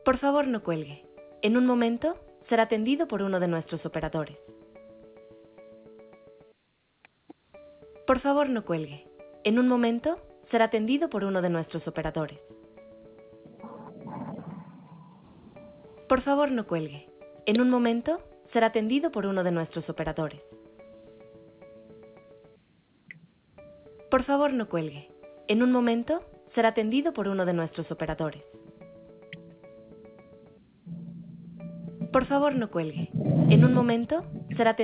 Por favor, no cuelgue. En un momento será atendido por uno de nuestros operadores. Por favor, no cuelgue. En un momento será atendido por uno de nuestros operadores. Por favor, no cuelgue. En un momento será atendido por uno de nuestros operadores. Por favor, no cuelgue. En un momento será atendido por uno de nuestros operadores. Por favor, no cuelgue. En un momento será atendido